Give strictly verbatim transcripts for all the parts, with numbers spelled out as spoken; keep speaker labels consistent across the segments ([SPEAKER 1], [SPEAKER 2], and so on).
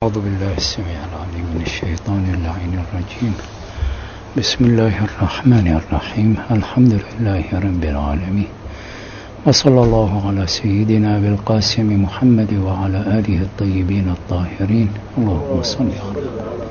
[SPEAKER 1] أعوذ بالله السميع العليم من الشيطان اللعين الرجيم. بسم الله الرحمن الرحيم. الحمد لله رب العالمين، وصلى الله على سيدنا بالقاسم محمد وعلى آله الطيبين الطاهرين. اللهم صل على.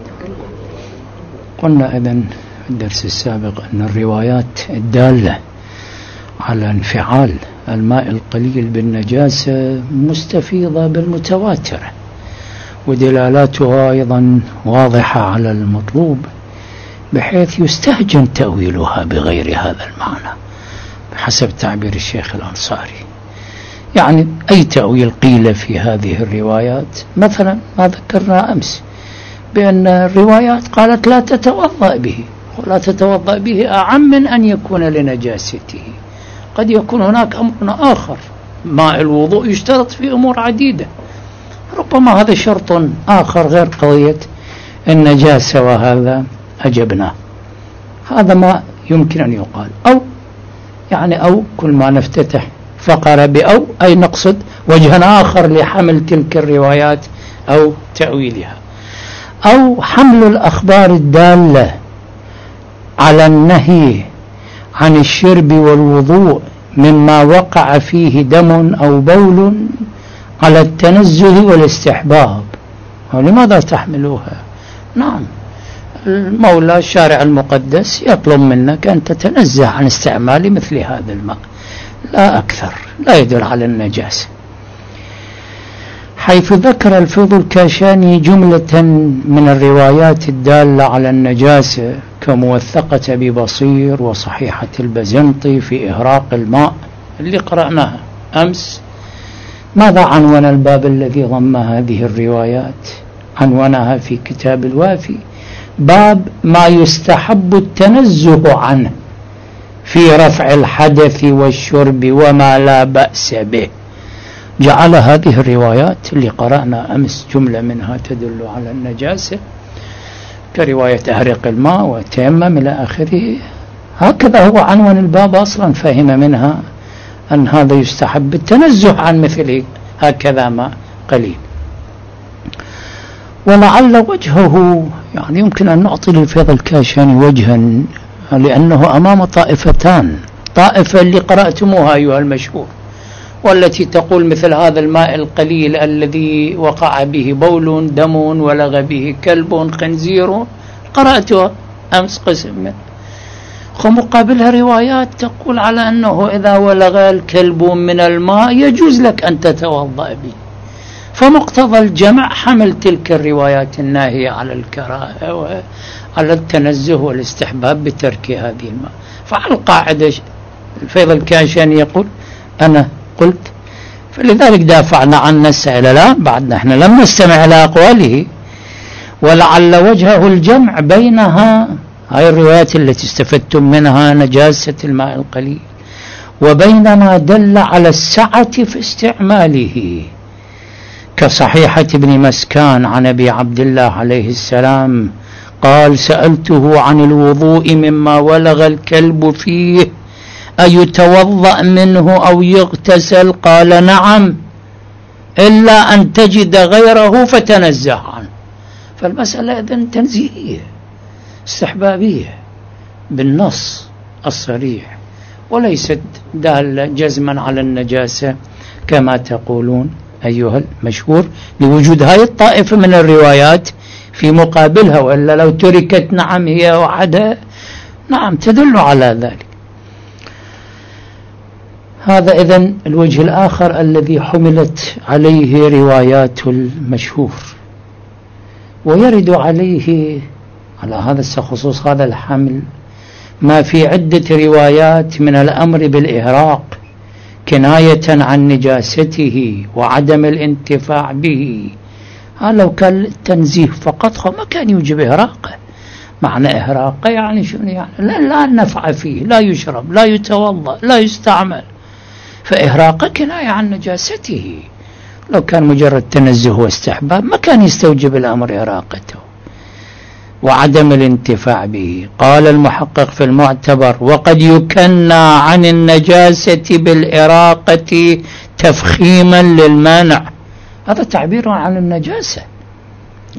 [SPEAKER 1] قلنا إذن في الدرس السابق أن الروايات الدالة على انفعال الماء القليل بالنجاسة مستفيضة بالمتواترة، ودلالاتها أيضا واضحة على المطلوب، بحيث يستهجن تأويلها بغير هذا المعنى بحسب تعبير الشيخ الأنصاري. يعني أي تأويل قيل في هذه الروايات، مثلا ما ذكرنا أمس بأن الروايات قالت لا تتوضأ به، ولا تتوضأ به أعم من أن يكون لنجاسته. قد يكون هناك أمر آخر، ماء الوضوء يشترط في أمور عديدة، ربما هذا شرط آخر غير قضية النجاسة، وهذا أجبناه. هذا ما يمكن أن يقال. أو يعني أو كل ما نفتتح فقرة بأو أي نقصد وجها آخر لحمل تلك الروايات أو تأويلها. أو حمل الأخبار الدالة على النهي عن الشرب والوضوء مما وقع فيه دم أو بول على التنزه والاستحباب. ولماذا تحملوها؟ نعم، المولى الشارع المقدس يطلب منك أن تتنزه عن استعمال مثل هذا الماء، لا أكثر، لا يدل على النجاسة. حيث ذكر الفيض الكاشاني جملة من الروايات الدالة على النجاسة كموثقة ببصير وصحيحة البزنطي في إهراق الماء اللي قرأناها أمس. ماذا عنوان الباب الذي ضم هذه الروايات؟ عنوانها في كتاب الوافي باب ما يستحب التنزه عنه في رفع الحدث والشرب وما لا بأس به. جعل هذه الروايات اللي قرأنا أمس جملة منها تدل على النجاسة كرواية أهرق الماء وتيمم إلى آخره. هكذا هو عنوان الباب أصلا، فهم منها أن هذا يستحب التنزه عن مثله هكذا ما قليل. ولعل وجهه يعني يمكن أن نعطي للفيض الكاشاني وجها، لأنه أمام طائفتان: طائفة اللي قرأتموها أيها المشهور، والتي تقول مثل هذا الماء القليل الذي وقع به بول دم ولغ به كلب خنزير، قرأتها أمس قسم منه. ومقابلها روايات تقول على أنه إذا ولغ الكلب من الماء يجوز لك أن تتوضأ به. فمقتضى الجمع حمل تلك الروايات الناهية على الكراهة وعلى التنزه والاستحباب بترك هذه الماء. فعلى القاعدة الفيض الكاشاني يقول أنا قلت، فلذلك دافعنا عن نسأل لا بعد نحن لم نستمع إلى أقواله. ولعل وجهه الجمع بينها، هاي الروايات التي استفدتم منها نجاسة الماء القليل، وبين ما دل على السعة في استعماله كصحيحة ابن مسكان عن أبي عبد الله عليه السلام قال: سألته عن الوضوء مما ولغ الكلب فيه أيتوضأ منه أو يغتسل؟ قال: نعم، إلا أن تجد غيره فتنزه عنه. فالمسألة إذن تنزيهية استحبابية بالنص الصريح، وليست دالة جزما على النجاسة كما تقولون أيها المشهور، لوجود هاي الطائفة من الروايات في مقابلها. وإلا لو تركت نعم هي وحدها نعم تدل على ذلك. هذا إذن الوجه الآخر الذي حملت عليه روايات المشهور. ويرد عليه على هذا الخصوص هذا الحمل ما في عدة روايات من الأمر بالإهراق كناية عن نجاسته وعدم الانتفاع به. هذا لو كان التنزيه فقط ما كان يوجب إهراقه. معنى إهراقه يعني شنو؟ يعني لا, لا نفع فيه، لا يشرب، لا يتوضأ، لا يستعمل. فإهراقه كناية عن نجاسته. لو كان مجرد تنزه واستحباب ما كان يستوجب الأمر إهراقته وعدم الانتفاع به. قال المحقق في المعتبر: وقد يكنى عن النجاسة بالإراقة تفخيما للمانع. هذا تعبير عن النجاسة،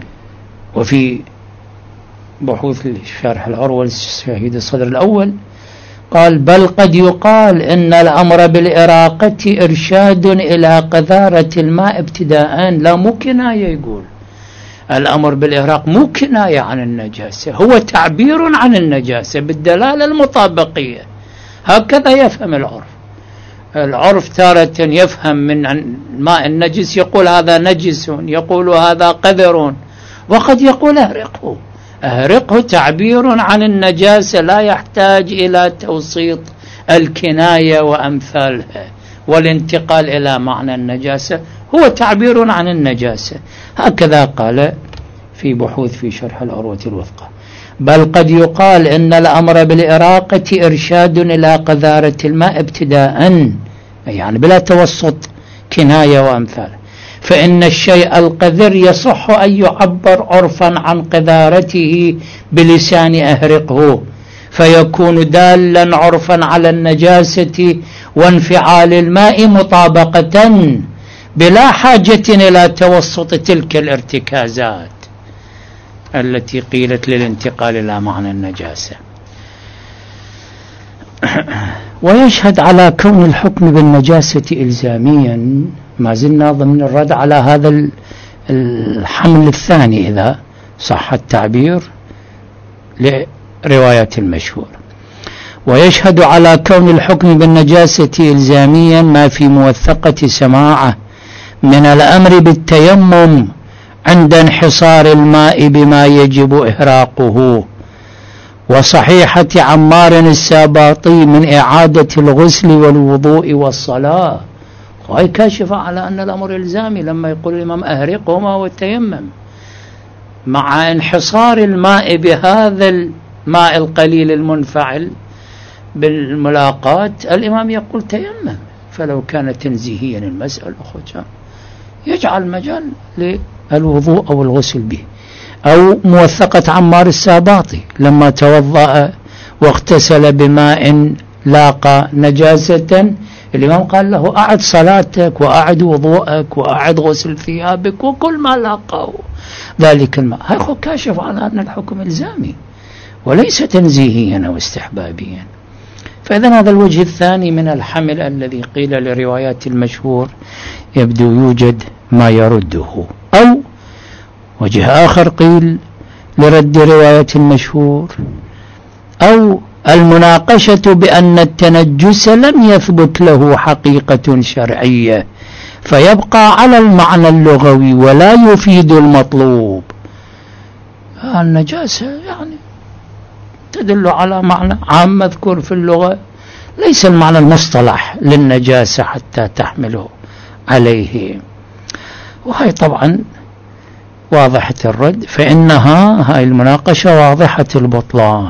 [SPEAKER 1] وفي بحوث شرح العروة الشهيد الصدر الأول قال بل قد يقال إن الأمر بالإراقة إرشاد إلى قذارة الماء ابتداء، لا مو كناية، يقول الأمر بالإراق مو كناية عن النجاسة، هو تعبير عن النجاسة بالدلالة المطابقية. هكذا يفهم العرف. العرف تارة يفهم من الماء النجس يقول هذا نجس، يقول هذا قذر، وقد يقول أهرقه. أهرقه تعبير عن النجاسة لا يحتاج إلى توسيط الكناية وأمثالها والانتقال إلى معنى النجاسة، هو تعبير عن النجاسة. هكذا قال في بحوث في شرح العروة الوثقى. بل قد يقال إن الأمر بالإراقة إرشاد إلى قذارة الماء ابتداء، يعني بلا توسط كناية وأمثالها، فإن الشيء القذر يصح أن يعبر عرفا عن قذارته بلسان أهرقه، فيكون دالا عرفا على النجاسة وانفعال الماء مطابقة بلا حاجة إلى توسط تلك الارتكازات التي قيلت للانتقال إلى معنى النجاسة. ويشهد على كون الحكم بالنجاسة إلزاميا، ما زلنا ضمن الرد على هذا الحمل الثاني إذا صح التعبير لرواية المشهور. ويشهد على كون الحكم بالنجاسة إلزاميا ما في موثقة سماعة من الأمر بالتيمم عند انحصار الماء بما يجب إهراقه، وصحيحة عمار الساباطي من إعادة الغسل والوضوء والصلاة. وهي كاشفة على أن الأمر إلزامي لما يقول الإمام أهرقهما والتيمم، مع انحصار الماء بهذا الماء القليل المنفعل بالملاقات الإمام يقول تيمم. فلو كان تنزيهيا المسألة أخوة يجعل مجال للوضوء أو الغسل به. أو موثقة عمار الساباطي لما توضأ واغتسل بماء لاقى نجاسة، الإمام قال له أعد صلاتك وأعد وضوءك وأعد غسل ثيابك وكل ما لاقاه ذلك الماء. هذا كاشف على أن الحكم إلزامي وليس تنزيهيا أو استحبابيا. فإذا هذا الوجه الثاني من الحمل الذي قيل لروايات المشهور يبدو يوجد ما يرده. أو وجه آخر قيل لرد رواية المشهور، أو المناقشة بأن التنجس لم يثبت له حقيقة شرعية فيبقى على المعنى اللغوي ولا يفيد المطلوب. النجاسة يعني تدل على معنى عام مذكور في اللغة، ليس المعنى المصطلح للنجاسة حتى تحمله عليه. وهي طبعا واضحة الرد، فإنها هاي المناقشة واضحة البطلان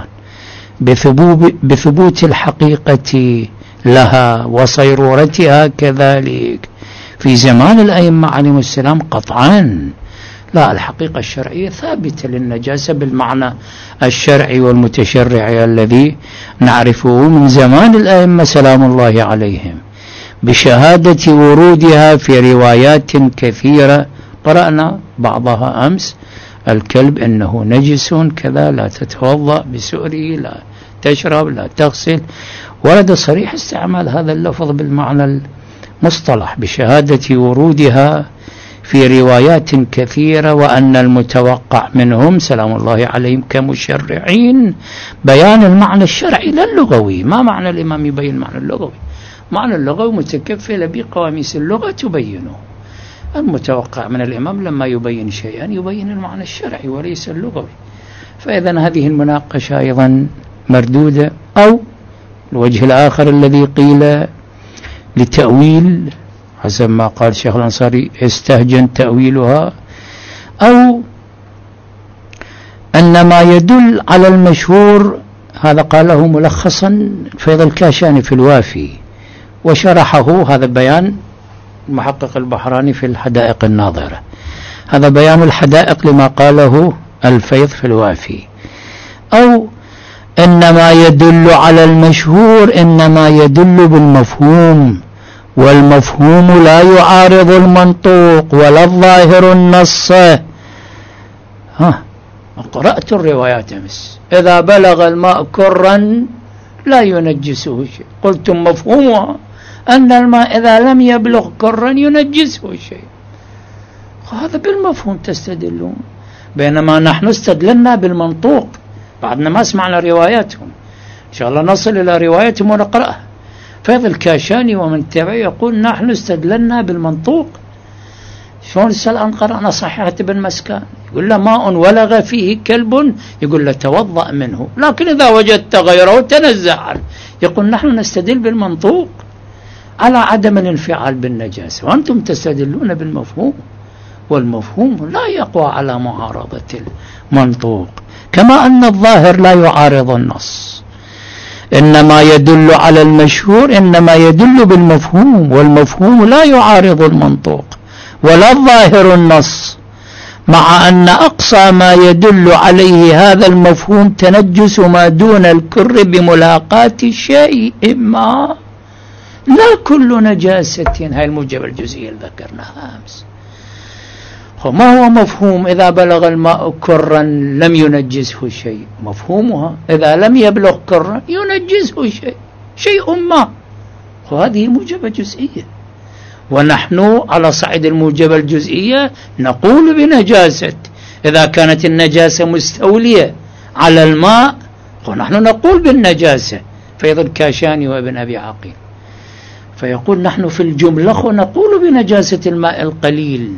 [SPEAKER 1] بثبوت الحقيقة لها وصيرورتها كذلك في زمان الأئمة عليهم السلام قطعا. لا، الحقيقة الشرعية ثابتة للنجاسة بالمعنى الشرعي والمتشرع الذي نعرفه من زمان الأئمة سلام الله عليهم، بشهادة ورودها في روايات كثيرة قرأنا بعضها أمس: الكلب إنه نجس كذا، لا تتوضأ بسؤره، لا تشرب، لا تغسل. ورد صريح استعمال هذا اللفظ بالمعنى المصطلح بشهادة ورودها في روايات كثيرة، وأن المتوقع منهم سلام الله عليهم كمشرعين بيان المعنى الشرعي لا اللغوي. ما معنى الإمام يبين المعنى اللغوي؟ معنى اللغوي متكفل بقواميس اللغة تبينه. المتوقع من الإمام لما يبين شيئا يبين المعنى الشرعي وليس اللغوي. فإذا هذه المناقشة أيضا مردودة. أو الوجه الآخر الذي قيل لتأويل حسب ما قال شيخ الأنصاري استهجن تأويلها، أو أن ما يدل على المشهور هذا قاله ملخصا فيض الكاشاني في الوافي وشرحه، هذا بيان المحقق البحراني في الحدائق الناظرة، هذا بيان الحدائق لما قاله الفيض في الوافي. أو إنما يدل على المشهور إنما يدل بالمفهوم، والمفهوم لا يعارض المنطوق ولا الظاهر النص. ها قرأت الروايات أمس، إذا بلغ الماء كرا لا ينجسه شيء، قلتم مفهومها أن الماء إذا لم يبلغ كرا ينجسه شيء، هذا بالمفهوم تستدلون، بينما نحن استدلنا بالمنطوق، بعدنا ما سمعنا رواياتهم، إن شاء الله نصل إلى رواياتهم ونقرأها. فهذا الكاشاني ومن تبعه يقول نحن استدلنا بالمنطوق. شلون الآن قرأنا صحيحة ابن مسكان، يقول له ماء ولغ فيه كلب، يقول له توضأ منه، لكن إذا وجدت غيره تنزه عنه. يقول نحن نستدل بالمنطوق على عدم الانفعال بالنجاسة، وأنتم تستدلون بالمفهوم، والمفهوم لا يقوى على معارضة المنطوق، كما أن الظاهر لا يعارض النص، إنما يدل على المشهور، إنما يدل بالمفهوم، والمفهوم لا يعارض المنطوق ولا الظاهر النص، مع أن أقصى ما يدل عليه هذا المفهوم تنجس ما دون الكر بملاقاة شيء ما، لا كل نجاسة. هاي الموجب الجزئية اللي ذكرناها أمس. ما هو مفهوم إذا بلغ الماء كرا لم ينجسه شيء؟ مفهومها إذا لم يبلغ كرا ينجسه شيء شيء ما، وهذه موجبة جزئية، ونحن على صعيد الموجبة الجزئية نقول بنجاسة إذا كانت النجاسة مستولية على الماء، ونحن نقول بالنجاسة. فيض الكاشاني وابن أبي عقيل فيقول نحن في الجملة نقول بنجاسة الماء القليل،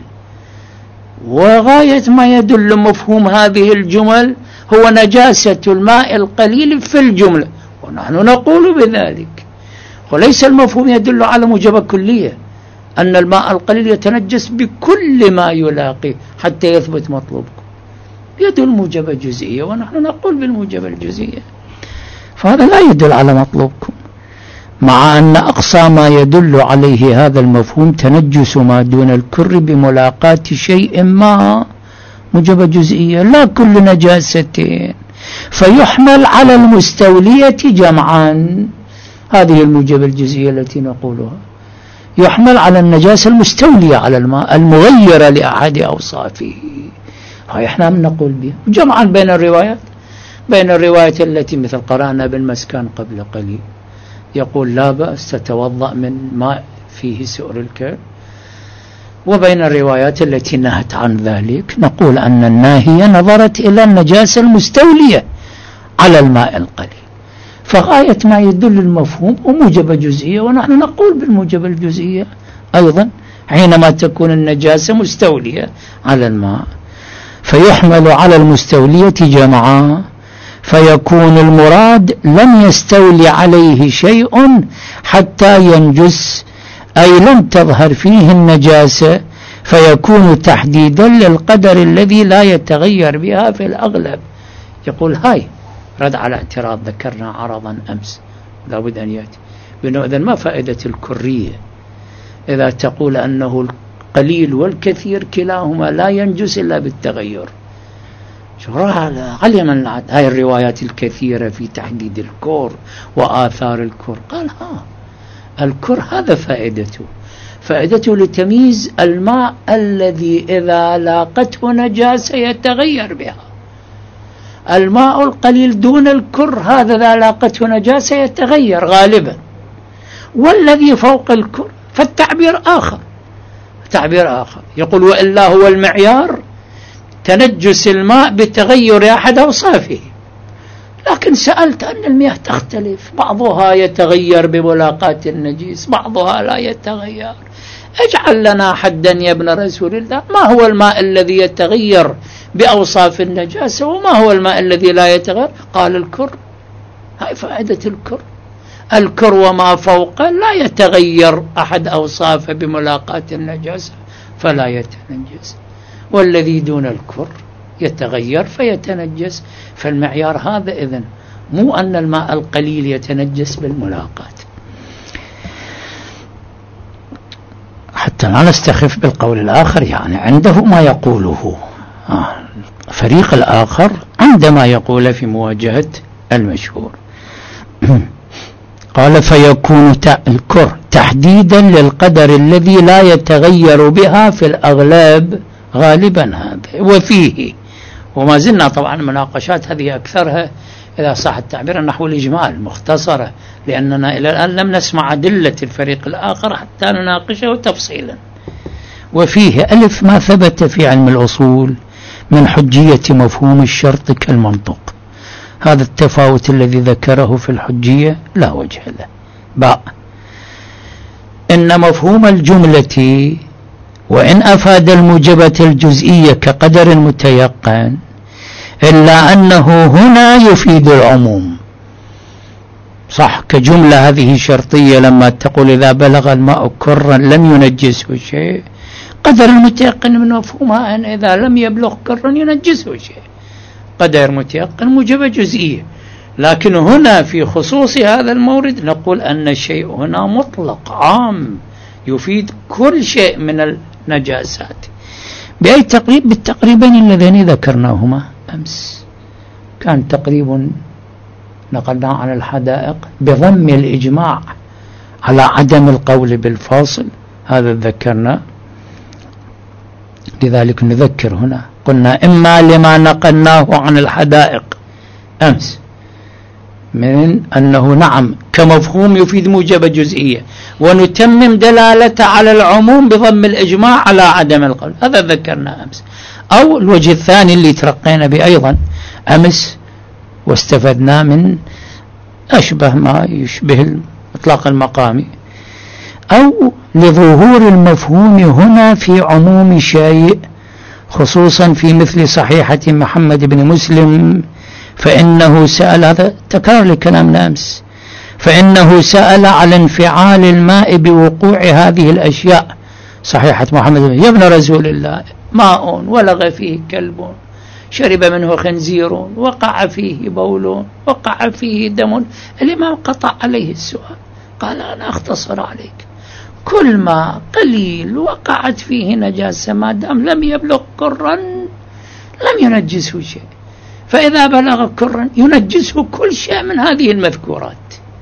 [SPEAKER 1] وغاية ما يدل مفهوم هذه الجمل هو نجاسة الماء القليل في الجملة، ونحن نقول بذلك، وليس المفهوم يدل على موجبة كلية أن الماء القليل يتنجس بكل ما يلاقي حتى يثبت مطلوبكم، يدل موجبة جزئية ونحن نقول بالموجبة الجزئية، فهذا لا يدل على مطلوبكم، مع أن أقصى ما يدل عليه هذا المفهوم تنجس ما دون الكر بملاقاة شيء ما، موجبة جزئية لا كل نجاسة، فيحمل على المستولية جمعا. هذه الموجبة الجزئية التي نقولها يحمل على النجاسة المستولية على الماء المغيرة لأحد أوصافه، هاي احنا من نقول بها جمعا بين الروايات، بين الرواية التي مثل قرأنا بالمسكان قبل قليل يقول لا بأس تتوضأ من ماء فيه سؤر الكلب، وبين الروايات التي نهت عن ذلك نقول أن الناهية نظرت إلى النجاسة المستولية على الماء القليل، فغاية ما يدل المفهوم وموجبة جزئية، ونحن نقول بالموجبة الجزئية أيضا حينما تكون النجاسة مستولية على الماء، فيحمل على المستولية جمعا، فيكون المراد لم يستولي عليه شيء حتى ينجس، أي لم تظهر فيه النجاسة، فيكون تحديدا للقدر الذي لا يتغير بها في الأغلب. يقول هاي رد على اعتراض ذكرنا عرضا أمس لا بد أن يأتي بأنه إذن ما فائدة الكرية إذا تقول أنه القليل والكثير كلاهما لا ينجس إلا بالتغير؟ علم من هاي الروايات الكثيرة في تحديد الكر وآثار الكر، قال ها الكر هذا فائدته، فائدته لتمييز الماء الذي إذا لاقته نجاسة يتغير بها، الماء القليل دون الكر هذا إذا لاقته نجاسة يتغير غالبا، والذي فوق الكر فالتعبير آخر، تعبير آخر يقول وإلا هو المعيار تنجس الماء بتغير أحد أوصافه، لكن سألت أن المياه تختلف، بعضها يتغير بملاقاة النجيس بعضها لا يتغير، اجعل لنا حدا يا ابن رسول الله، ما هو الماء الذي يتغير بأوصاف النجاسة وما هو الماء الذي لا يتغير؟ قال الكر. هاي فائدة الكر، الكر وما فوقه لا يتغير أحد أوصافه بملاقاة النجاسة فلا يتنجس، والذي دون الكر يتغير فيتنجس، فالمعيار هذا إذن، مو أن الماء القليل يتنجس بالملاقاة. حتى لا نستخف بالقول الآخر، يعني عنده ما يقوله آه. فريق الآخر عندما يقول في مواجهة المشهور قال فيكون الكر تحديدا للقدر الذي لا يتغير بها في الأغلب غالبا هذا، وفيه وما زلنا طبعا مناقشات هذه أكثرها إذا صح التعبير نحو الإجمال مختصرة، لأننا إلى الآن لم نسمع أدلة الفريق الآخر حتى نناقشه تفصيلا. وفيه ألف ما ثبت في علم الأصول من حجية مفهوم الشرط كالمنطق. هذا التفاوت الذي ذكره في الحجية لا وجه له. باء إن مفهوم الجملة وإن أفاد الموجبة الجزئية كقدر متيقن إلا أنه هنا يفيد العموم. صح كجملة هذه شرطية لما تقول إذا بلغ الماء كرا لم ينجسه شيء، قدر المتيقن من مفهومها أن إذا لم يبلغ كرا ينجسه شيء، قدر متيقن موجبة جزئية. لكن هنا في خصوص هذا المورد نقول أن الشيء هنا مطلق عام يفيد كل شيء من النجاسات. بأي تقريب؟ بالتقريبين اللذين ذكرناهما أمس. كان تقريب نقلنا عن الحدائق بضم الإجماع على عدم القول بالفاصل، هذا ذكرنا. لذلك نذكر هنا قلنا إما لما نقلناه عن الحدائق أمس من أنه نعم كمفهوم يفيد موجبة جزئية، ونتمم دلالة على العموم بضم الإجماع على عدم القول، هذا ذكرنا أمس. أو الوجه الثاني اللي ترقينا به أيضا أمس واستفدنا من أشبه ما يشبه الإطلاق المقامي، أو لظهور المفهوم هنا في عموم شيء خصوصا في مثل صحيحة محمد بن مسلم، فإنه سأل، هذا تكرار لكلامنا أمس، فإنه سأل على انفعال الماء بوقوع هذه الأشياء. صحيحة محمد بن يا ابن رسول الله ماء ولغ فيه كلب شرب منه خنزير وقع فيه بول وقع فيه دم. الإمام قطع عليه السؤال، قال أنا أختصر عليك، كل ما قليل وقعت فيه نجاسة ما دام لم يبلغ كرا لم ينجسه شيء، فإذا بلغ كرا ينجسه كل شيء من هذه المذكورات.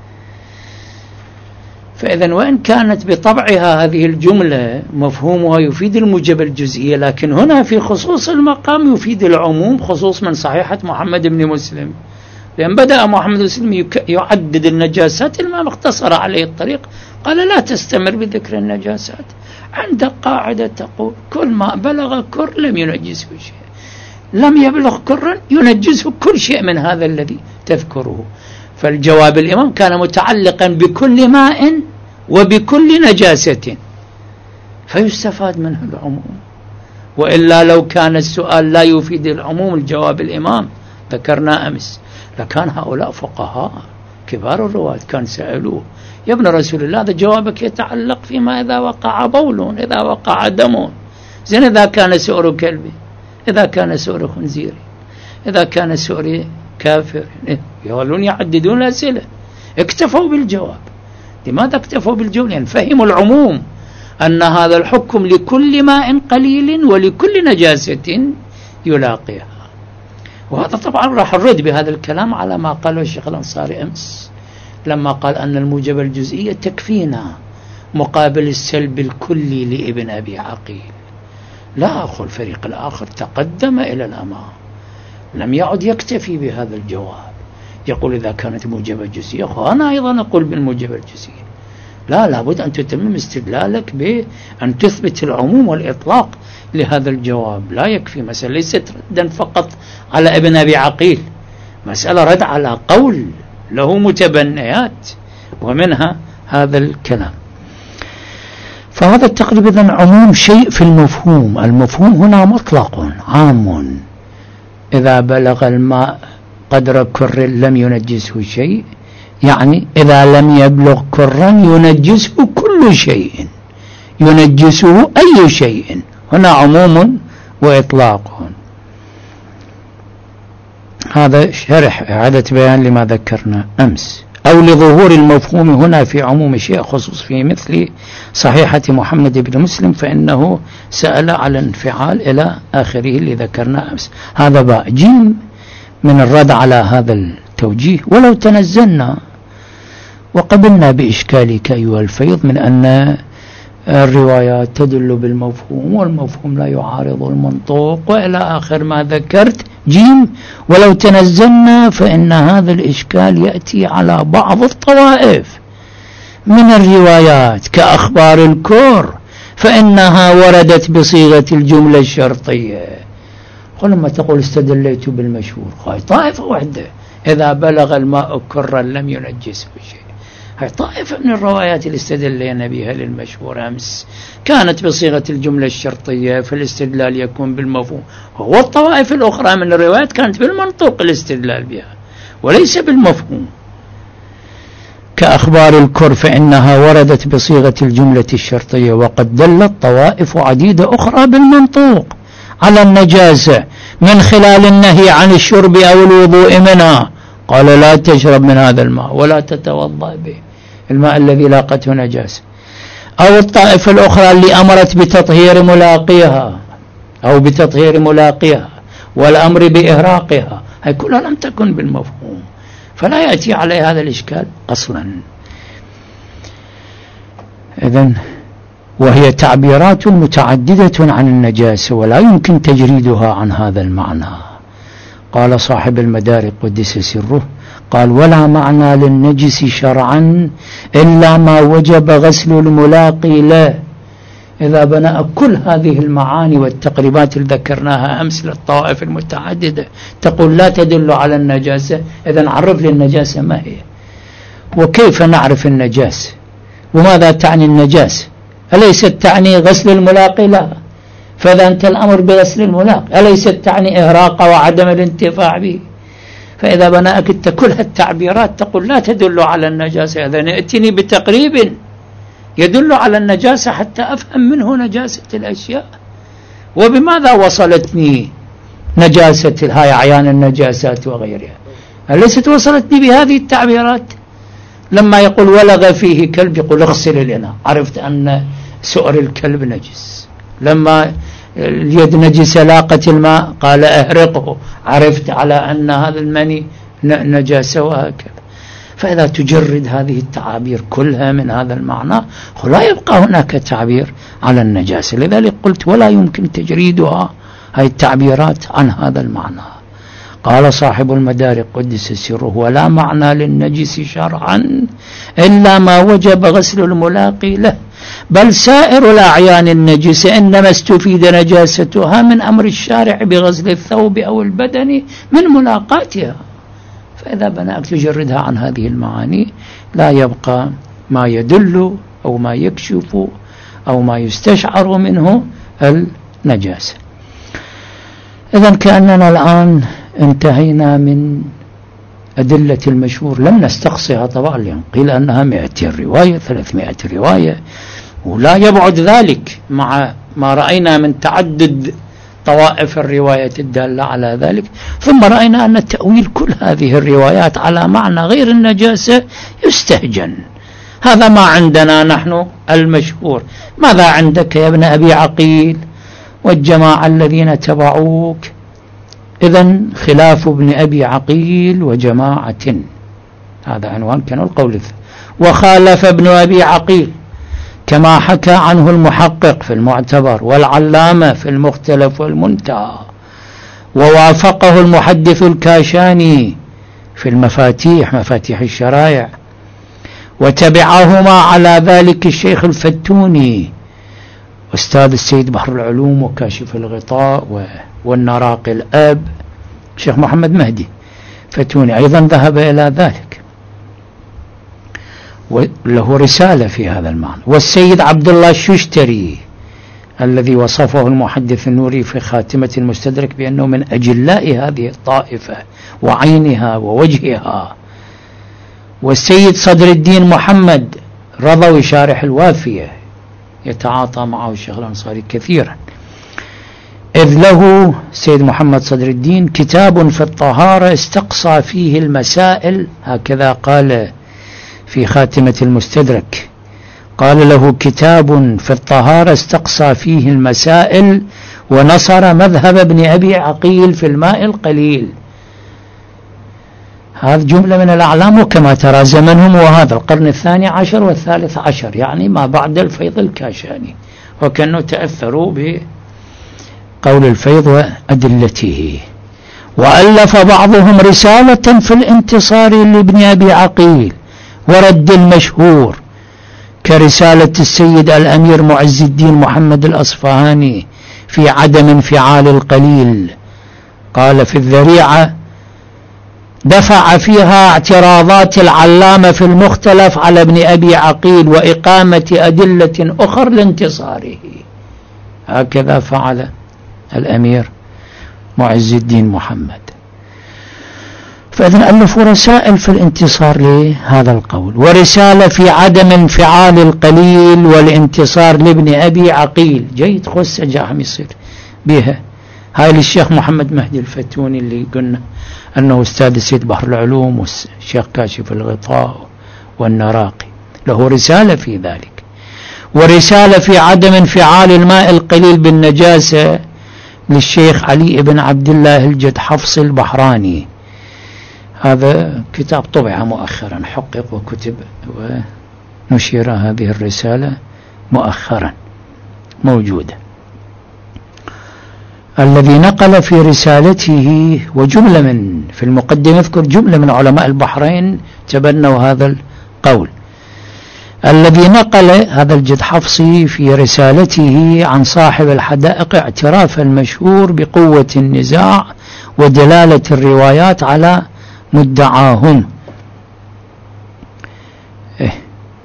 [SPEAKER 1] فإذا وإن كانت بطبعها هذه الجملة مفهومها يفيد الموجبة الجزئية، لكن هنا في خصوص المقام يفيد العموم، خصوص من صحيحة محمد بن مسلم، لأن بدأ محمد بن مسلم يعدد النجاسات، الإمام اختصر عليه الطريق قال لا تستمر بذكر النجاسات، عندك قاعدة تقول كل ما بلغ كر لم ينجسه شيء، لم يبلغ كرا ينجسه كل شيء من هذا الذي تذكره. فالجواب الإمام كان متعلقا بكل ماء وبكل نجاسة، فيستفاد منه العموم. وإلا لو كان السؤال لا يفيد العموم الجواب الإمام ذكرنا أمس، لكان هؤلاء فقهاء كبار الرواة كان سألوه يا ابن رسول الله هذا جوابك يتعلق فيما إذا وقع بول، إذا وقع دم، زين إذا كان سؤر كلب، إذا كان سؤر خنزير، إذا كان سؤر كافر، يقولون يعددون الأسئلة. اكتفوا بالجواب. لماذا اكتفوا بالجواب؟ يعني فهموا العموم أن هذا الحكم لكل ماء قليل ولكل نجاسة يلاقيها. وهذا طبعا راح نرد بهذا الكلام على ما قاله الشيخ الأنصاري أمس لما قال أن الموجبة الجزئية تكفينا مقابل السلب الكلي لابن أبي عقيل. لا أخو الفريق الآخر تقدم إلى الأمام، لم يعد يكتفي بهذا الجواب، يقول إذا كانت موجبة جزئية، أنا أيضا أقول بالموجبة الجزئية. لا، لابد أن تتمم استدلالك بأن تثبت العموم والإطلاق لهذا الجواب. لا يكفي مسألة ليست ردا فقط على ابن أبي عقيل، مسألة رد على قول له متبنيات ومنها هذا الكلام. فهذا تقريبا عموم شيء في المفهوم. المفهوم هنا مطلق عام، إذا بلغ الماء قدر كر لم ينجسه شيء، يعني إذا لم يبلغ كرا ينجسه كل شيء، ينجسه أي شيء. هنا عموم وإطلاق. هذا شرح إعادة بيان لما ذكرنا أمس. أو لظهور المفهوم هنا في عموم شيء خصوص في مثل صحيحة محمد بن مسلم، فإنه سأل على انفعال إلى آخره اللي ذكرنا أمس. هذا باء. جيم من الرد على هذا التوجيه، ولو تنزلنا وقبلنا بإشكالك أيها الفيض من أن الروايات تدل بالمفهوم والمفهوم لا يعارض المنطوق وإلى آخر ما ذكرت جيم ولو تنزلنا فإن هذا الإشكال يأتي على بعض الطوائف من الروايات كأخبار الكور، فإنها وردت بصيغة الجملة الشرطية. ولما تقول استدليت بالمشهور، هاي طائفة واحدة، إذا بلغ الماء كرا لم ينجسه شيء، هاي طائفة من الروايات اللي استدلينا بها للمشهور أمس كانت بصيغة الجملة الشرطية، فالاستدلال يكون بالمفهوم. والطوائف الأخرى من الروايات كانت بالمنطوق الاستدلال بها وليس بالمفهوم. كأخبار الكر فإنها وردت بصيغة الجملة الشرطية، وقد دلت طوائف عديدة أخرى بالمنطوق على النجاسة من خلال النهي عن الشرب أو الوضوء منها. قال لا تشرب من هذا الماء ولا تتوضأ به، الماء الذي لاقته نجاسة. أو الطائفة الأخرى اللي أمرت بتطهير ملاقيها أو بتطهير ملاقيها والأمر بإهراقها، هي كلها لم تكن بالمفهوم، فلا يأتي عليه هذا الإشكال أصلا. إذن وهي تعبيرات متعددة عن النجاسة ولا يمكن تجريدها عن هذا المعنى. قال صاحب المدارك قدس سره، قال ولا معنى للنجس شرعا إلا ما وجب غسل الملاقي له. إذا بنى كل هذه المعاني والتقريبات اللي ذكرناها أمس للطوائف المتعددة تقول لا تدل على النجاسة، إذن عرف لي النجاسة ما هي، وكيف نعرف النجاسة، وماذا تعني النجاسة؟ أليست تعني غسل الملاقي لها؟ فإذا أنت الأمر بغسل الملاقي، أليست تعني إهراق وعدم الانتفاع به؟ فإذا بناءك كل هالتعبيرات تقول لا تدل على النجاسة، إذن ائتني بتقريب يدل على النجاسة حتى أفهم منه نجاسة الأشياء. وبماذا وصلتني نجاسة هاي أعيان النجاسات وغيرها؟ أليست وصلتني بهذه التعبيرات؟ لما يقول ولغ فيه كلب يقول اغسل الإناء، عرفت أن سؤر الكلب نجس. لما اليد نجسة لاقت الماء قال اهرقه، عرفت على أن هذا المني نجاسة، وهكذا. فإذا تجرد هذه التعابير كلها من هذا المعنى لا يبقى هناك تعبير على النجاسة. لذلك قلت ولا يمكن تجريدها هذه التعبيرات عن هذا المعنى. قال صاحب المدارك قدس سره ولا معنى للنجس شرعا إلا ما وجب غسل الملاقي له، بل سائر الأعيان النجسة إنما استفيد نجاستها من أمر الشارع بغسل الثوب أو البدن من ملاقاتها. فإذا بناك تجردها عن هذه المعاني لا يبقى ما يدل أو ما يكشف أو ما يستشعر منه النجاسة. إذن كأننا الآن انتهينا من أدلة المشهور، لم نستقصها طبعا، لأن قيل أنها مئتين رواية ثلاثمائة رواية، ولا يبعد ذلك مع ما رأينا من تعدد طوائف الرواية الدالة على ذلك. ثم رأينا أن تأويل كل هذه الروايات على معنى غير النجاسة يستهجن. هذا ما عندنا نحن المشهور. ماذا عندك يا ابن أبي عقيل والجماعة الذين تبعوك؟ إذن خلاف ابن أبي عقيل وجماعة، هذا عنوان كان القول. وخالف ابن أبي عقيل كما حكى عنه المحقق في المعتبر والعلامة في المختلف والمنتهى، ووافقه المحدث الكاشاني في المفاتيح مفاتيح الشرائع، وتبعهما على ذلك الشيخ الفتوني أستاذ السيد بحر العلوم وكاشف الغطاء والنراقي الأب الشيخ محمد مهدي فتوني أيضا ذهب إلى ذلك، وله رسالة في هذا المعنى. والسيد عبد الله الششتري الذي وصفه المحدث النوري في خاتمة المستدرك بأنه من أجلاء هذه الطائفة وعينها ووجهها. والسيد صدر الدين محمد رضوي شارح الوافية يتعاطى معه الشيخ الأنصاري كثيرا، إذ له سيد محمد صدر الدين كتاب في الطهارة استقصى فيه المسائل، هكذا قال في خاتمة المستدرك، قال له كتاب في الطهارة استقصى فيه المسائل ونصر مذهب ابن أبي عقيل في الماء القليل. هذه جملة من الأعلام، وكما ترى زمنهم وهذا القرن الثاني عشر والثالث عشر، يعني ما بعد الفيض الكاشاني، وكانوا تأثروا بقول الفيض وأدلته. وألف بعضهم رسالة في الانتصار لابن أبي عقيل ورد المشهور، كرسالة السيد الأمير معز الدين محمد الأصفهاني في عدم انفعال القليل. قال في الذريعة: دفع فيها اعتراضات العلامة في المختلف على ابن أبي عقيل وإقامة أدلة أخر لانتصاره. هكذا فعل الأمير معز الدين محمد. فإذن ألفوا رسائل في الانتصار لهذا القول، ورسالة في عدم انفعال القليل والانتصار لابن أبي عقيل. جيد، خص جاهم يصير بها هاي للشيخ محمد مهدي الفتوني اللي قلنا أنه أستاذ سيد بحر العلوم والشيخ كاشف الغطاء والنراقي، له رسالة في ذلك. ورسالة في عدم انفعال الماء القليل بالنجاسة للشيخ علي بن عبد الله الجد حفص البحراني. هذا كتاب طبع مؤخرا، حقق وكتب ونشر هذه الرسالة مؤخرا موجودة. الذي نقل في رسالته وجملة من في المقدمة يذكر جملة من علماء البحرين تبنوا هذا القول. الذي نقل هذا الجد حفصي في رسالته عن صاحب الحدائق اعتراف المشهور بقوة النزاع ودلالة الروايات على مدعاهم، إيه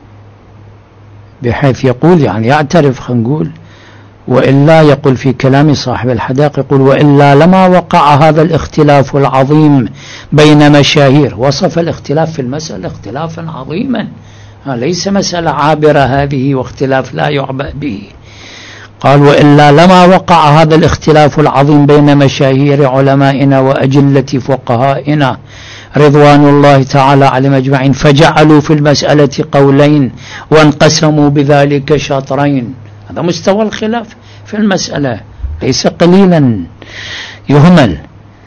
[SPEAKER 1] بحيث يقول يعني يعترف، خلينا نقول وإلا يقول في كلام صاحب الحدائق، يقول وإلا لما وقع هذا الاختلاف العظيم بين مشاهير. وصف الاختلاف في المسألة اختلافا عظيما، ليس مسألة عابرة هذه واختلاف لا يعبأ به. قال وإلا لما وقع هذا الاختلاف العظيم بين مشاهير علمائنا وأجلة فقهائنا رضوان الله تعالى عليهم أجمعين، فجعلوا في المسألة قولين وانقسموا بذلك شطرين. هذا مستوى الخلاف في المسألة، ليس قليلا يهمل.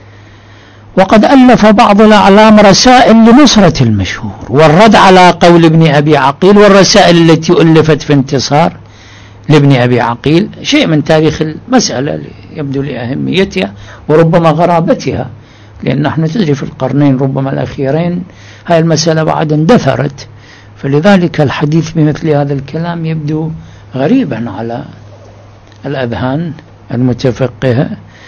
[SPEAKER 1] وقد ألف بعض الأعلام رسائل لنصرة المشهور والرد على قول ابن أبي عقيل، والرسائل التي ألفت في انتصار لابن أبي عقيل شيء من تاريخ المسألة يبدو لأهميتها وربما غرابتها، لأن نحن تدري في القرنين ربما الأخيرين هاي المسألة بعد اندثرت، فلذلك الحديث بمثل هذا الكلام يبدو غريبا على الأذهان المتفقهة.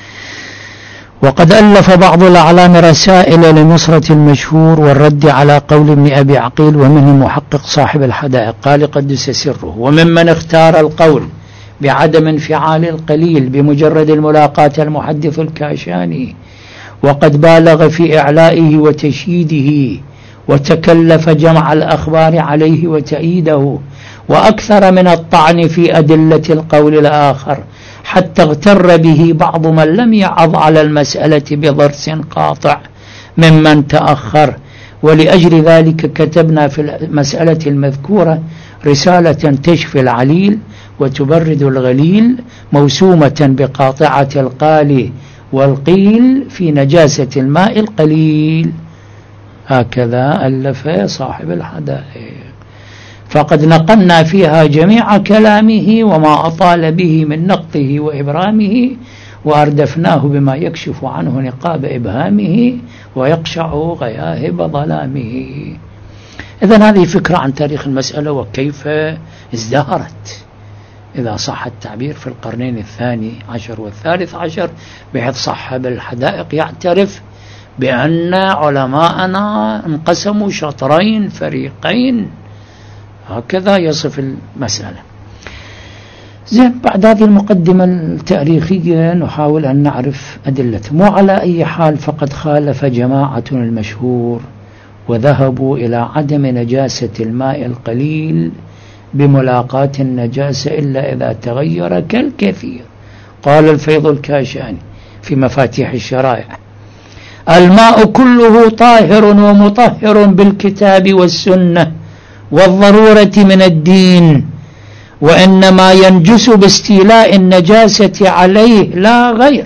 [SPEAKER 1] وقد ألف بعض الأعلام رسائل لنصرة المشهور والرد على قول ابن أبي عقيل، ومنه المحقق صاحب الحدائق قال قدس سره، وممن اختار القول بعدم انفعال القليل بمجرد الملاقاة المحدث الكاشاني، وقد بالغ في إعلائه وتشييده وتكلف جمع الأخبار عليه وتأييده، وأكثر من الطعن في أدلة القول الآخر، حتى اغتر به بعض من لم يعض على المسألة بضرس قاطع ممن تأخر. ولأجل ذلك كتبنا في المسألة المذكورة رسالة تشفي العليل وتبرد الغليل، موسومة بقاطعة القال والقيل في نجاسة الماء القليل. هكذا ألف صاحب الحدائق. فقد نقلنا فيها جميع كلامه وما أطال به من نقطه وإبرامه، وأردفناه بما يكشف عنه نقاب إبهامه ويقشع غياهب ظلامه. إذن هذه فكرة عن تاريخ المسألة وكيف ازدهرت إذا صح التعبير في القرنين الثاني عشر والثالث عشر، بحيث صاحب الحدائق يعترف بأن علماءنا انقسموا شطرين فريقين، هكذا يصف المسألة. زين، بعد هذه المقدمة التاريخية نحاول أن نعرف أدلتهم. وعلى أي حال فقد خالف جماعة المشهور وذهبوا إلى عدم نجاسة الماء القليل بملاقاة النجاسة إلا إذا تغير كالكثير. قال الفيض الكاشاني في مفاتيح الشرائع: الماء كله طاهر ومطهر بالكتاب والسنة والضرورة من الدين، وإنما ينجس باستيلاء النجاسة عليه لا غير.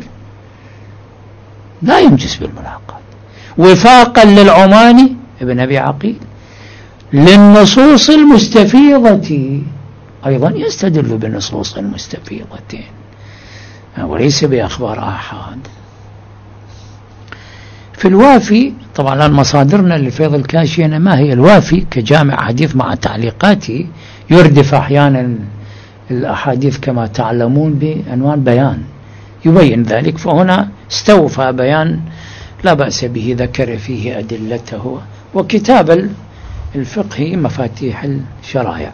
[SPEAKER 1] لا ينجس بالملاقاة، وفاقا للعماني ابن أبي عقيل للنصوص المستفيضة. أيضا يستدل بالنصوص المستفيضتين وليس بأخبار آحاد. في الوافي طبعا الآن مصادرنا لفيض الكاشية ما هي الوافي كجامع حديث مع تعليقاته، يردف أحيانا الأحاديث كما تعلمون بعنوان بيان يبين ذلك، فهنا استوفى بيان لا بأس به، ذكر فيه أدلته، وكتاب الفقه مفاتيح الشرائع.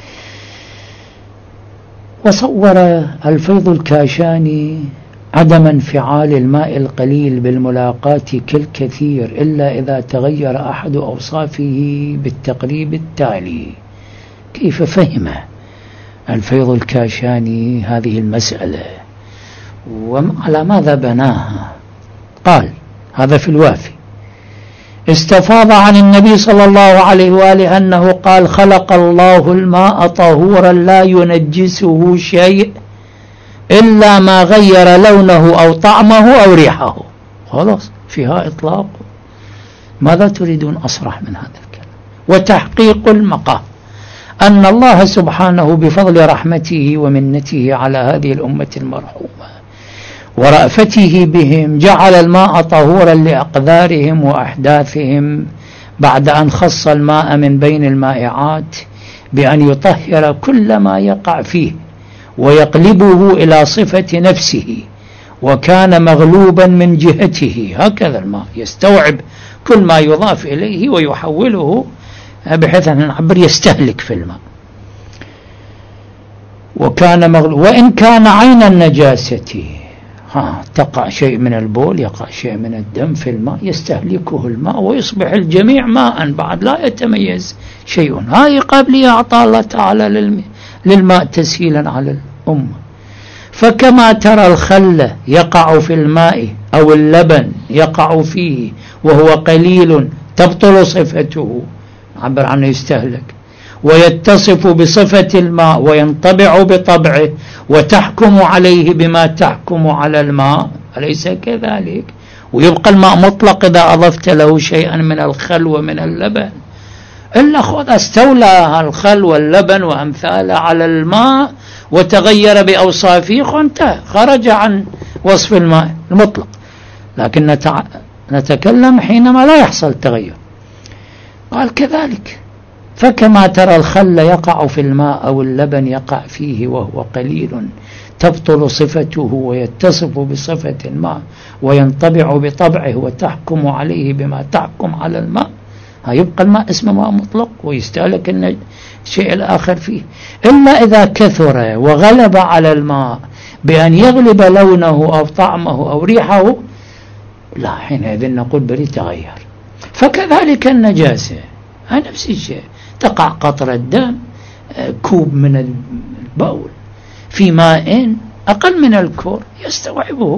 [SPEAKER 1] وصور الفيض الكاشاني عدم انفعال الماء القليل بالملاقاة كالكثير إلا إذا تغير أحد أوصافه بالتقريب التالي. كيف فهم الفيض الكاشاني هذه المسألة وعلى ماذا بناها؟ قال هذا في الوافي: استفاض عن النبي صلى الله عليه وآله أنه قال: خلق الله الماء طهورا لا ينجسه شيء إلا ما غير لونه أو طعمه أو ريحه. خلاص فيها إطلاق. ماذا تريدون أصرح من هذا الكلام؟ وتحقيق المقام أن الله سبحانه بفضل رحمته ومنته على هذه الأمة المرحومة ورأفته بهم جعل الماء طهورا لأقذارهم وأحداثهم، بعد أن خص الماء من بين المائعات بأن يطهر كل ما يقع فيه ويقلبه إلى صفة نفسه، وكان مغلوبا من جهته. هكذا الماء يستوعب كل ما يضاف إليه ويحوله بحيث أن نعبر يستهلك في الماء. وكان مغلوب، وإن كان عين النجاسة، ها تقع شيء من البول، يقع شيء من الدم في الماء، يستهلكه الماء ويصبح الجميع ماء، بعد لا يتميز شيء. هذه قابلية أعطى الله تعالى للماء تسهيلا على الأمة. فكما ترى الخل يقع في الماء أو اللبن يقع فيه وهو قليل تبطل صفته، عبر عنه يستهلك، ويتصف بصفة الماء وينطبع بطبعه وتحكم عليه بما تحكم على الماء، أليس كذلك؟ ويبقى الماء مطلق إذا أضفت له شيئا من الخل ومن اللبن، إلا خذ استولى الخل واللبن وأمثاله على الماء وتغير بأوصافه انتهى، خرج عن وصف الماء المطلق. لكن نتع... نتكلم حينما لا يحصل تغير. قال كذلك فكما ترى الخل يقع في الماء أو اللبن يقع فيه وهو قليل تبطل صفته ويتصف بصفة الماء وينطبع بطبعه وتحكم عليه بما تحكم على الماء، يبقى الماء اسمه ماء مطلق ويستهلك الشيء الآخر فيه، إلا إذا كثر وغلب على الماء بأن يغلب لونه أو طعمه أو ريحه، لا حينئذ نقول بري تغير. فكذلك النجاسة نفس الشيء، تقع قطرة دم كوب من البول في ماء أقل من الكور يستوعبه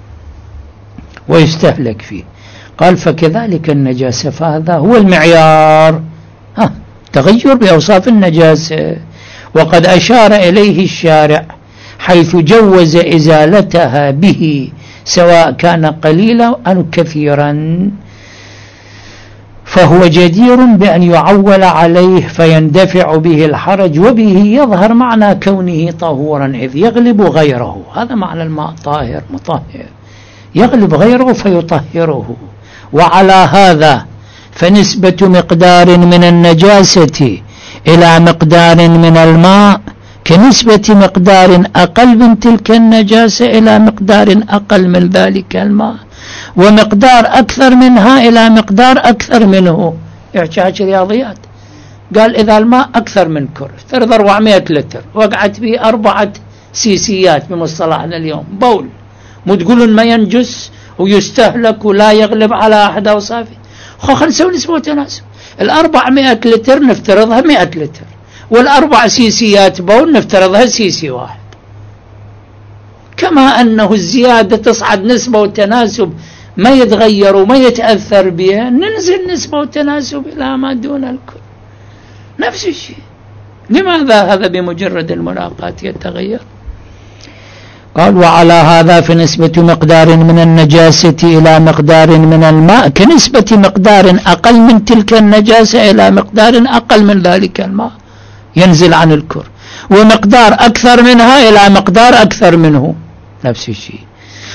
[SPEAKER 1] ويستهلك فيه. قال فكذلك النجاسة، فهذا هو المعيار، ها تغير بأوصاف النجاسة. وقد أشار إليه الشارع حيث جوز إزالتها به سواء كان قليلا أو كثيرا، فهو جدير بأن يعول عليه فيندفع به الحرج، وبه يظهر معنى كونه طهورا إذ يغلب غيره. هذا معنى الماء طاهر مطهر، يغلب غيره فيطهره. وعلى هذا فنسبة مقدار من النجاسة إلى مقدار من الماء كنسبة مقدار أقل من تلك النجاسة إلى مقدار أقل من ذلك الماء، ومقدار أكثر منها إلى مقدار أكثر منه. إعجاج رياضيات. قال إذا الماء أكثر من كر، افترض أربعمائة لتر، وقعت به أربعة سيسيات بمصطلحنا اليوم بول، مو تقولون ما ينجس ويستهلك ولا يغلب على أحد أوصافه؟ خلينا نسوي نسبة وتناسب. الأربعمائة لتر نفترضها مائة لتر، والأربع سيسيات بول نفترضها سيسي واحد. كما أنه الزيادة تصعد نسبة وتناسب ما يتغير وما يتأثر بها، ننزل نسبة وتناسب إلى ما دون الكل، نفس الشيء. لماذا هذا بمجرد الملاقاة يتغير؟ قال وعلى هذا فنسبة مقدار من النجاسة إلى مقدار من الماء كنسبة مقدار أقل من تلك النجاسة إلى مقدار أقل من ذلك الماء، ينزل عن الكر، ومقدار أكثر منها إلى مقدار أكثر منه، نفس الشيء.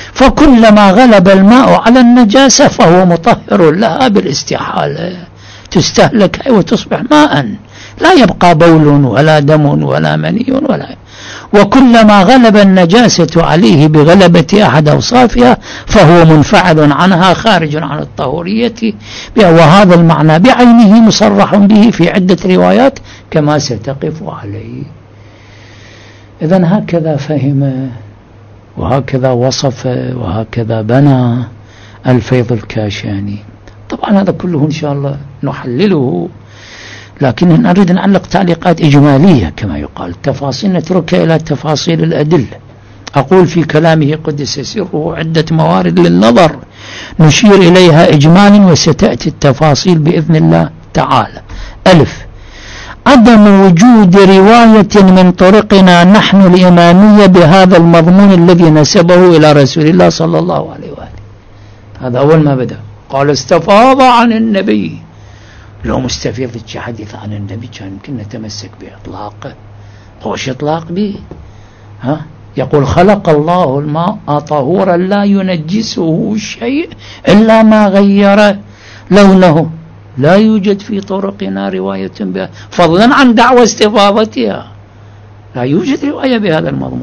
[SPEAKER 1] فكلما غلب الماء على النجاسة فهو مطهر لها بالاستحالة، تستهلك وتصبح ماء، لا يبقى بول ولا دم ولا مني ولا. وكلما غلب النجاسة عليه بغلبة أحد أوصافها فهو منفعل عنها خارج عن الطهورية، وهذا المعنى بعينه مصرح به في عدة روايات كما ستقف عليه. إذن هكذا فهم وهكذا وصف وهكذا بنى الفيض الكاشاني. طبعا هذا كله إن شاء الله نحلله، لكن نريد نعلق تعليقات إجمالية كما يقال، التفاصيل نتركها إلى تفاصيل الأدلة. أقول في كلامه قدس سره عدة موارد للنظر نشير إليها إجمالا، وستأتي التفاصيل بإذن الله تعالى. ألف، عدم وجود رواية من طرقنا نحن الإمامية بهذا المضمون الذي نسبه إلى رسول الله صلى الله عليه وآله. هذا أول ما بدأ، قال استفاض عن النبي. لو مستفيض حديث عن النبي كان يمكن نتمسك بإطلاقه، خوش إطلاق به. ها يقول خلق الله الماء طهورا لا ينجسه شيء إلا ما غير لونه. لا يوجد في طرقنا رواية بها، فضلا عن دعوى استفاضتها لا يوجد رواية بهذا المضمون.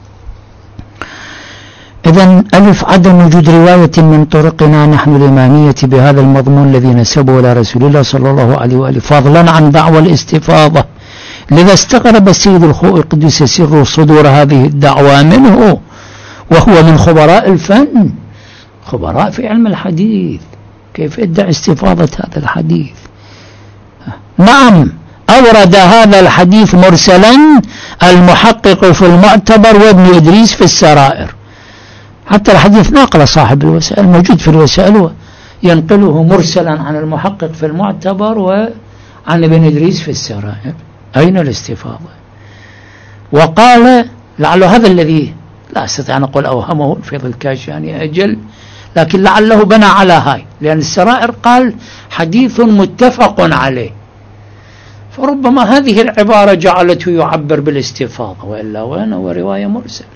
[SPEAKER 1] إذن ألف، عدم وجود رواية من طرقنا نحن الإمامية بهذا المضمون الذي نسبه إلى رسول الله صلى الله عليه وآله فضلا عن دعوى الاستفاضة. لذا استغرب السيد الخوئي قدس سره صدور هذه الدعوى منه، وهو من خبراء الفن، خبراء في علم الحديث، كيف ادعى استفاضة هذا الحديث؟ نعم، أورد هذا الحديث مرسلا المحقق في المعتبر وابن إدريس في السرائر. حتى الحديث ناقل صاحب الوسائل، موجود في الوسائل، ينقله مرسلا عن المحقق في المعتبر وعن ابن إدريس في السرائر. أين الاستفاضة؟ وقال لعل هذا الذي لا أستطيع أن أقول أوهمه الفيض الكاشاني أجل، لكن لعله بنى على هاي، لأن السرائر قال حديث متفق عليه، فربما هذه العبارة جعلته يعبر بالاستفاضة، وإلا وين هو رواية مرسلة.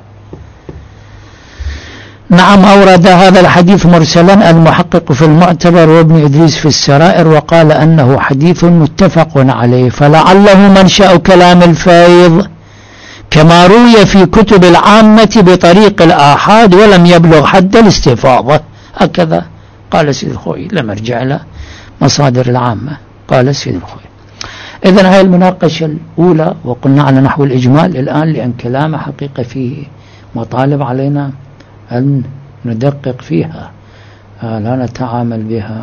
[SPEAKER 1] نعم، أورد هذا الحديث مرسلا المحقق في المعتبر وابن إدريس في السرائر، وقال أنه حديث متفق عليه، فلعله منشأ كلام الفيض كما روي في كتب العامة بطريق الآحاد ولم يبلغ حد الاستفاضة. هكذا قال سيد الخوئي، لم ارجع إلى مصادر العامة، قال سيد الخوئي. إذن هذه المناقشة الأولى، وقلنا على نحو الإجمال الآن، لأن كلام حقيقة فيه مطالب علينا أن ندقق فيها، لا نتعامل بها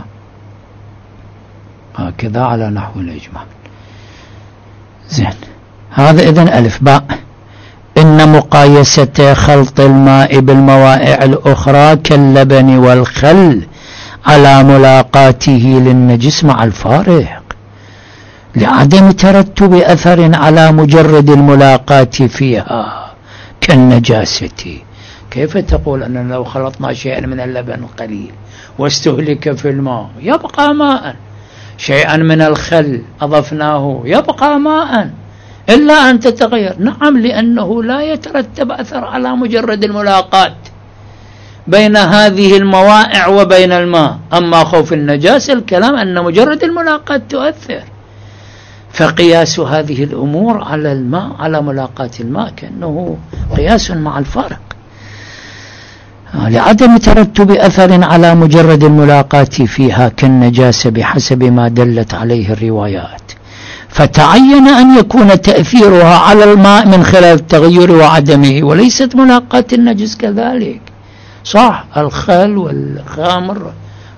[SPEAKER 1] هكذا على نحو الإجمال. زين، هذا إذن ألف. باء، إن مقايسة خلط الماء بالموائع الأخرى كاللبن والخل على ملاقاته للنجس مع الفارق لعدم ترتب أثر على مجرد الملاقاة فيها كالنجاسة. كيف تقول أننا لو خلطنا شيئا من اللبن القليل واستهلك في الماء يبقى ماء، شيئا من الخل أضفناه يبقى ماء إلا أن تتغير؟ نعم، لأنه لا يترتب أثر على مجرد الملاقاة بين هذه الموائع وبين الماء. أما خوف النجاسة الكلام أن مجرد الملاقاة تؤثر، فقياس هذه الأمور على الماء على ملاقاة الماء كأنه قياس مع الفارق لعدم ترتب أثر على مجرد الملاقاة فيها كالنجاسة بحسب ما دلت عليه الروايات، فتعين أن يكون تأثيرها على الماء من خلال التغير وعدمه، وليست ملاقاة النجس كذلك. صح، الخل والخمر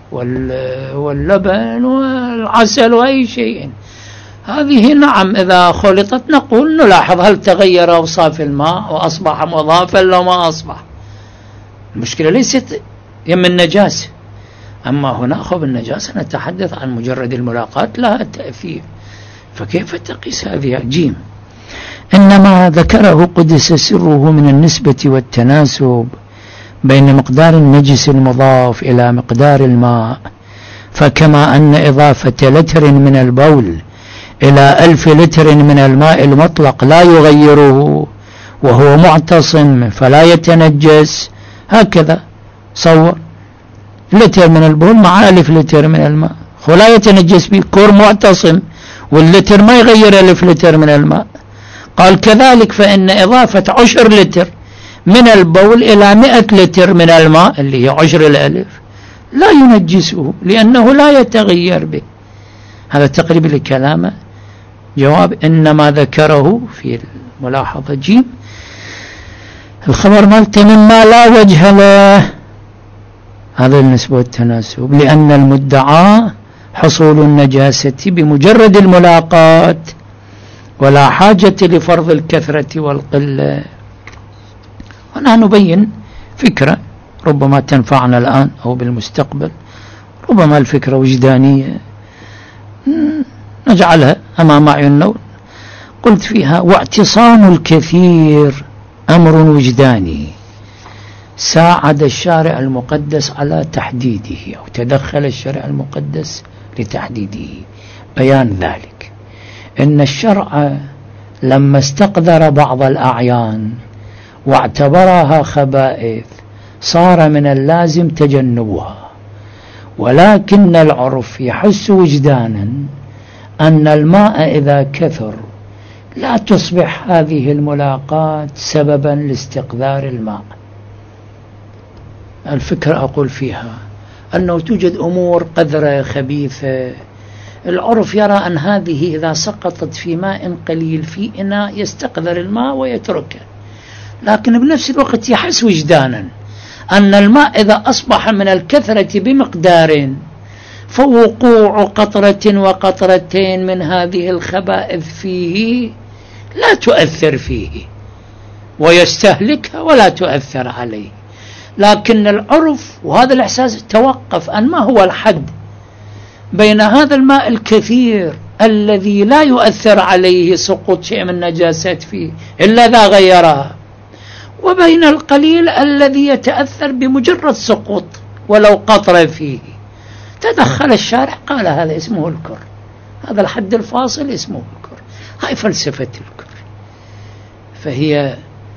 [SPEAKER 1] واللبن والعسل وأي شيء، هذه نعم إذا خلطت نقول نلاحظ هل تغير أوصاف الماء وأصبح مضافا لو ما أصبح. المشكلة ليست يم النجاسة، أما هنا خب النجاسة نتحدث عن مجرد الملاقاة لها تأثير، فكيف تقيس هذه؟ جيم، إنما ذكره قدس سره من النسبة والتناسب بين مقدار النجس المضاف إلى مقدار الماء، فكما أن إضافة لتر من البول إلى ألف لتر من الماء المطلق لا يغيره وهو معتصم فلا يتنجس، هكذا صور لتر من البول مع ألف لتر من الماء، ولا يتنجس به، كور معتصم واللتر ما يغير ألف لتر من الماء. قال كذلك فإن إضافة عشر لتر من البول إلى مئة لتر من الماء اللي هي عشر الألف لا ينجسه لأنه لا يتغير به. هذا تقريب لكلامه. جواب إنما ذكره في الملاحظة جيم الخبر مالته مما لا وجه له، هذا النسبة والتناسب، لأن المدعى حصول النجاسة بمجرد الملاقاة ولا حاجة لفرض الكثرة والقلة. هنا نبين فكرة ربما تنفعنا الآن أو بالمستقبل، ربما الفكرة وجدانية نجعلها أمام أعيننا. قلت فيها واعتصام الكثير أمر وجداني ساعد الشارع المقدس على تحديده، أو تدخل الشارع المقدس لتحديده. بيان ذلك إن الشرع لما استقدر بعض الأعيان واعتبرها خبائث صار من اللازم تجنبها، ولكن العرف يحس وجدانا أن الماء إذا كثر لا تصبح هذه الملاقات سببا لاستقذار الماء. الفكرة أقول فيها أنه توجد أمور قذرة خبيثة، العرف يرى أن هذه إذا سقطت في ماء قليل في إناء يستقذر الماء ويتركه، لكن بنفس الوقت يحس وجدانا أن الماء إذا أصبح من الكثرة بمقدار فوقوع قطرة وقطرتين من هذه الخبائث فيه لا تؤثر فيه ويستهلكها ولا تؤثر عليه. لكن العرف وهذا الإحساس توقف أن ما هو الحد بين هذا الماء الكثير الذي لا يؤثر عليه سقوط شيء من النجاسات فيه إلا إذا غيرها، وبين القليل الذي يتأثر بمجرد سقوط ولو قطرة فيه. تدخل الشارع قال هذا اسمه الكر، هذا الحد الفاصل اسمه الكر. هاي فلسفة الكر، فهي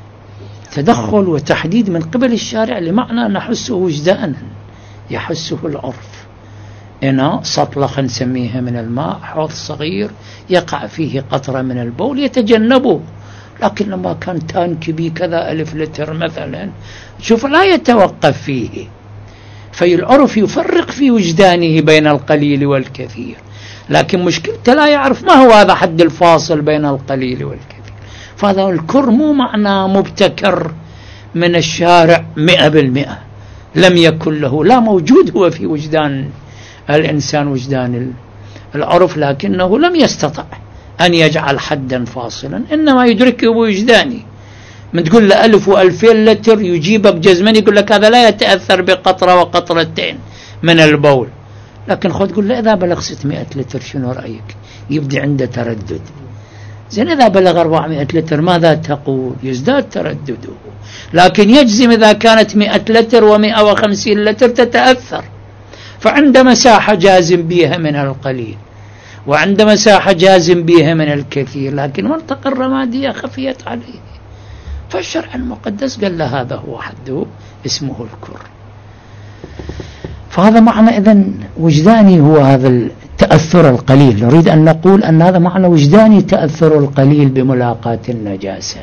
[SPEAKER 1] تدخل وتحديد من قبل الشارع لمعنى نحسه وجدانا يحسه العرف. إناء سطلة خلينا نسميها من الماء، حوض صغير يقع فيه قطرة من البول يتجنبه، لكن لما كان تانك بي كذا ألف لتر مثلا شوف لا يتوقف فيه. فالعرف يفرق في وجدانه بين القليل والكثير، لكن مشكلته لا يعرف ما هو هذا حد الفاصل بين القليل والكثير. فهذا الكر مو معنى مبتكر من الشارع مئة بالمئة، لم يكن له، لا موجود هو في وجدان الإنسان وجدان العرف، لكنه لم يستطع أن يجعل حدا فاصلا، إنما يدركه بوجداني. من تقول له ألف وألفين لتر يجيبك جزمن يقول لك هذا لا يتأثر بقطرة وقطرتين من البول، لكن خذ تقول له إذا بلغ ستمائة لتر شنو رأيك؟ يبدأ عنده تردد. زين إذا بلغ أربعمائة لتر ماذا تقول؟ يزداد تردده. لكن يجزم إذا كانت مئة لتر ومئة وخمسين لتر تتأثر، فعند مساحة جازم بها من القليل وعند مساحة جازم بها من الكثير، لكن منطقة الرمادية خفيت عليه. فالشرع المقدس قال له هذا هو حده اسمه الكر. فهذا معنى إذن وجداني هو هذا التأثر القليل. نريد أن نقول أن هذا معنى وجداني تأثر القليل بملاقاة النجاسة.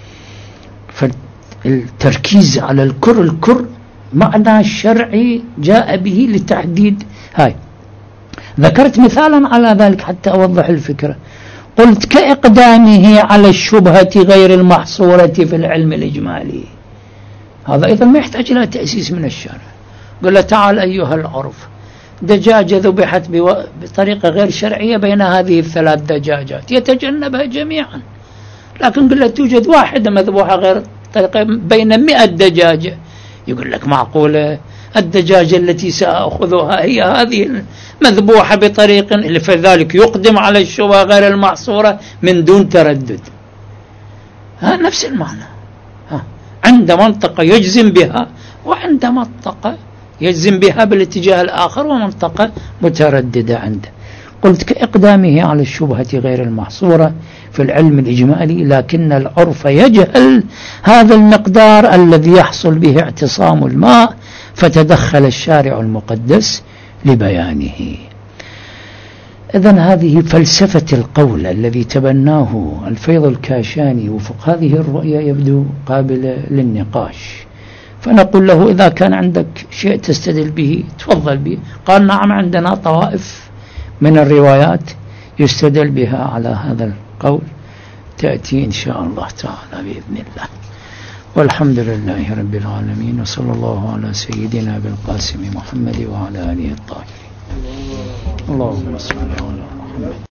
[SPEAKER 1] فالتركيز على الكر، الكر معنى الشرعي جاء به لتحديد. هاي ذكرت مثالا على ذلك حتى أوضح الفكرة. قلت كإقدامه على الشبهة غير المحصورة في العلم الإجمالي. هذا أيضا ما يحتاج إلى تأسيس من الشرع. قل له تعال أيها العرف، دجاجة ذبحت بطريقة غير شرعية بين هذه الثلاث دجاجات يتجنبها جميعا، لكن قل له توجد واحدة مذبوحة غير طريقة بين مئة دجاجة، يقول لك معقولة الدجاجة التي سأخذها هي هذه المذبوحة بطريق، فذلك يقدم على الشبهة غير المحصورة من دون تردد. ها نفس المعنى. ها عند منطقة يجزم بها وعند منطقة يجزم بها بالاتجاه الآخر ومنطقة مترددة عنده. قلت كإقدامه على الشبهة غير المحصورة في العلم الإجمالي، لكن العرف يجهل هذا المقدار الذي يحصل به اعتصام الماء فتدخل الشارع المقدس لبيانه. إذن هذه فلسفة القول الذي تبناه الفيض الكاشاني وفق هذه الرؤية يبدو قابلة للنقاش، فنقول له إذا كان عندك شيء تستدل به تفضل به. قال نعم، عندنا طوائف من الروايات يستدل بها على هذا القول، تأتي إن شاء الله تعالى بإذن الله. والحمد لله رب العالمين، وصلى الله على سيدنا بالقاسم محمد وعلى آله الطاهرين. اللهم صل على محمد.